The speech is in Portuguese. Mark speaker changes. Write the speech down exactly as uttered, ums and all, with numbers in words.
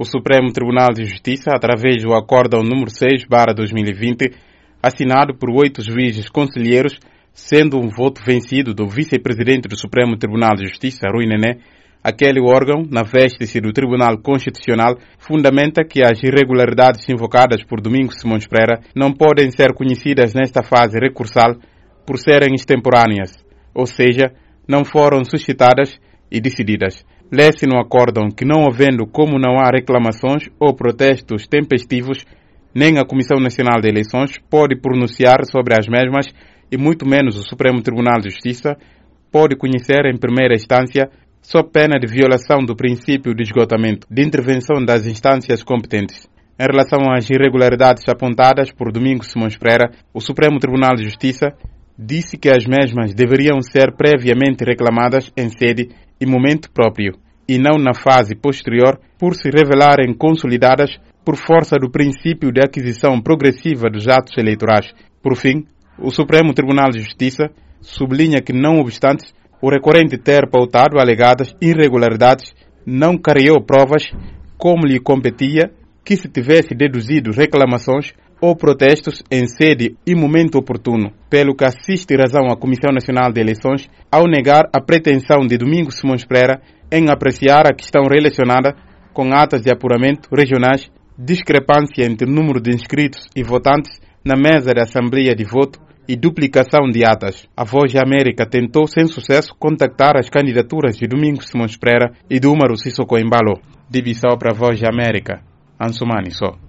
Speaker 1: O Supremo Tribunal de Justiça, através do Acórdão número seis barra dois mil e vinte, assinado por oito juízes conselheiros, sendo um voto vencido do vice-presidente do Supremo Tribunal de Justiça, Rui Nené, aquele órgão, na veste-se do Tribunal Constitucional, fundamenta que as irregularidades invocadas por Domingos Simões Pereira não podem ser conhecidas nesta fase recursal por serem extemporâneas, ou seja, não foram suscitadas e decididas. Lê-se no acórdão que, não havendo como não há reclamações ou protestos tempestivos, nem a Comissão Nacional de Eleições pode pronunciar sobre as mesmas e muito menos o Supremo Tribunal de Justiça pode conhecer em primeira instância, sob pena de violação do princípio de esgotamento, de intervenção das instâncias competentes. Em relação às irregularidades apontadas por Domingos Simões Pereira, o Supremo Tribunal de Justiça disse que as mesmas deveriam ser previamente reclamadas em sede e momento próprio, e não na fase posterior, por se revelarem consolidadas por força do princípio de aquisição progressiva dos atos eleitorais. Por fim, o Supremo Tribunal de Justiça sublinha que, não obstante o recorrente ter pautado alegadas irregularidades, não careou provas como lhe competia que se tivesse deduzido reclamações ou protestos em sede e momento oportuno, pelo que assiste razão à Comissão Nacional de Eleições ao negar a pretensão de Domingos Simões Pereira em apreciar a questão relacionada com atas de apuramento regionais, discrepância entre o número de inscritos e votantes na mesa de assembleia de voto e duplicação de atas. A Voz da América tentou sem sucesso contactar as candidaturas de Domingos Simões Pereira e de Umaru Sissoko Embalo. De Bissau para a Voz da América, Ansumani só.